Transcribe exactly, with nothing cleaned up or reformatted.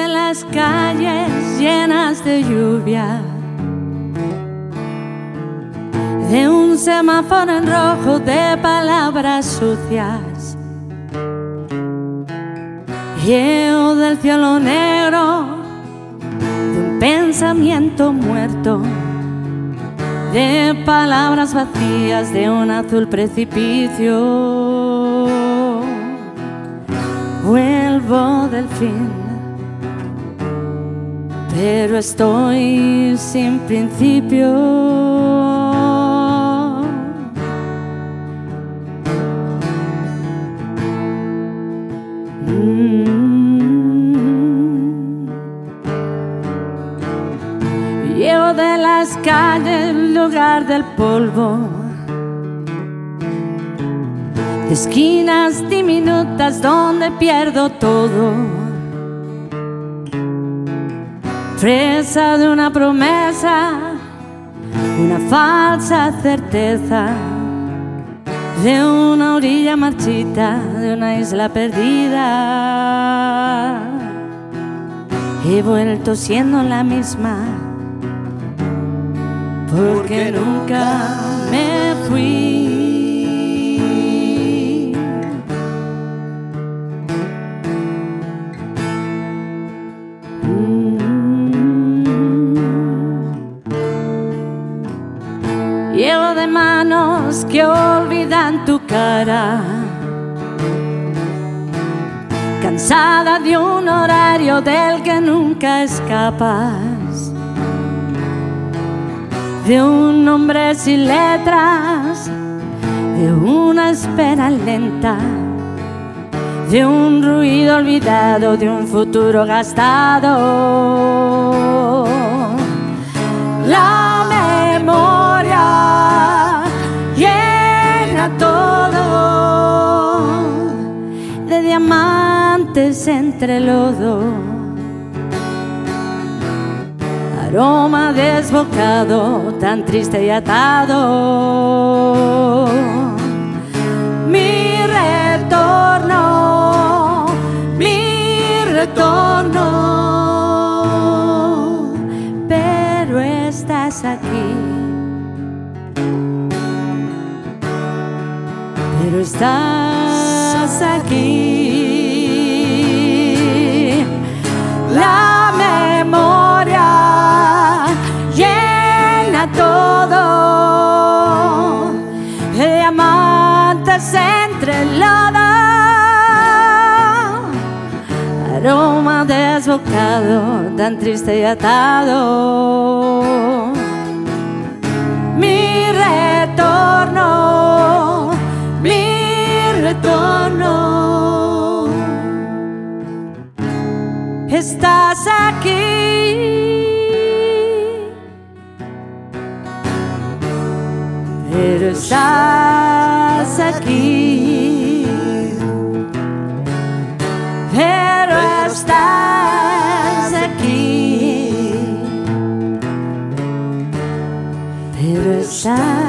de las calles llenas de lluvia, de un semáforo en rojo de palabras sucias. Llevo del cielo negro, de un pensamiento muerto, de palabras vacías, de un azul precipicio. Vuelvo del fin, pero estoy sin principio. Llevo de las calles el lugar del polvo, de esquinas diminutas donde pierdo todo, presa de una promesa, una falsa certeza, de una orilla marchita, de una isla perdida. He vuelto siendo la misma, porque nunca me fui. Llevo de manos que olvidan tu cara, cansada de un horario del que nunca escapas, de un hombre sin letras, de una espera lenta, de un ruido olvidado, de un futuro gastado. La memoria llena todo de diamantes entre lodo, aroma desbocado, tan triste y atado. Mi retorno, mi retorno, pero estás aquí, pero estás aquí. La memoria llena todo de diamantes entre lodo, aroma desbocado, tan triste y atado. Mi retorno, mi retorno, estás aquí, pero estás aquí, pero estás aquí, pero estás